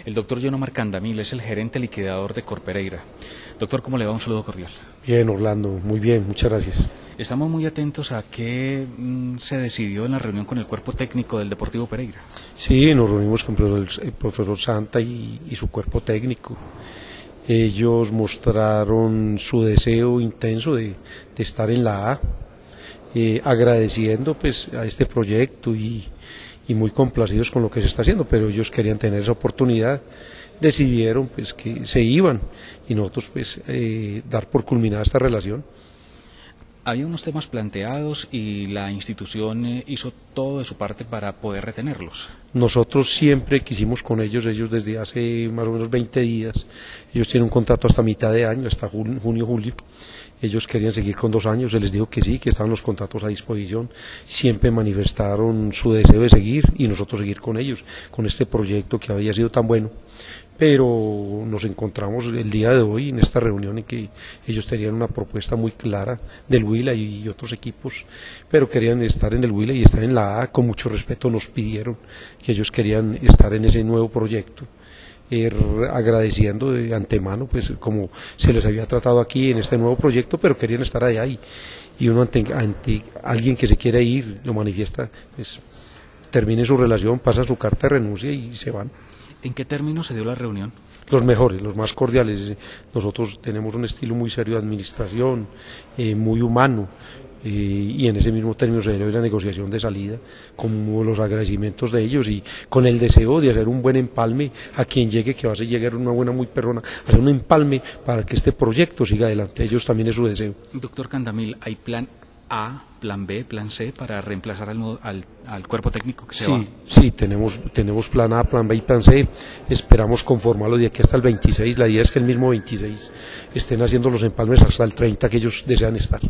El doctor John Omar Candamil es el gerente liquidador de Corpereira. Doctor, ¿cómo le va? Un saludo cordial. Bien, Orlando, muy bien, muchas gracias. Estamos muy atentos a qué se decidió en la reunión con el cuerpo técnico del Deportivo Pereira. Sí, nos reunimos con el profesor Santa y su cuerpo técnico. Ellos mostraron su deseo intenso de estar en la A, agradeciendo pues a este proyecto y muy complacidos con lo que se está haciendo, pero ellos querían tener esa oportunidad, decidieron pues que se iban y nosotros pues dar por culminada esta relación. Había unos temas planteados y la institución hizo todo de su parte para poder retenerlos. Nosotros siempre quisimos con ellos desde hace más o menos 20 días, ellos tienen un contrato hasta mitad de año, hasta junio, julio, ellos querían seguir con 2 años, se les dijo que sí, que estaban los contratos a disposición, siempre manifestaron su deseo de seguir y nosotros seguir con ellos, con este proyecto que había sido tan bueno. Pero nos encontramos el día de hoy en esta reunión en que ellos tenían una propuesta muy clara del Huila y otros equipos, pero querían estar en el Huila y estar en la A. Con mucho respeto nos pidieron que ellos querían estar en ese nuevo proyecto, agradeciendo de antemano pues como se les había tratado aquí en este nuevo proyecto, pero querían estar allá y uno ante alguien que se quiere ir lo manifiesta, pues termine su relación, pasa su carta de renuncia y se van. ¿En qué términos se dio la reunión? Los mejores, los más cordiales. Nosotros tenemos un estilo muy serio de administración, muy humano, y en ese mismo término se dio la negociación de salida, con los agradecimientos de ellos y con el deseo de hacer un buen empalme a quien llegue, que va a llegar una buena muy persona, hacer un empalme para que este proyecto siga adelante. Ellos también es su deseo. Doctor Candamil, ¿hay plan A, plan B, plan C para reemplazar al cuerpo técnico que se va? Sí, tenemos plan A, plan B y plan C. Esperamos conformarlo de aquí hasta el 26. La idea es que el mismo 26 estén haciendo los empalmes hasta el 30 que ellos desean estar.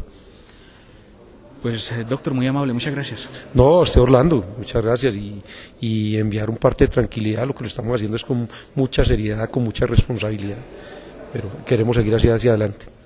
Pues doctor, muy amable, muchas gracias. No, Orlando, muchas gracias y enviar un parte de tranquilidad. Lo que lo estamos haciendo es con mucha seriedad, con mucha responsabilidad, pero queremos seguir hacia adelante.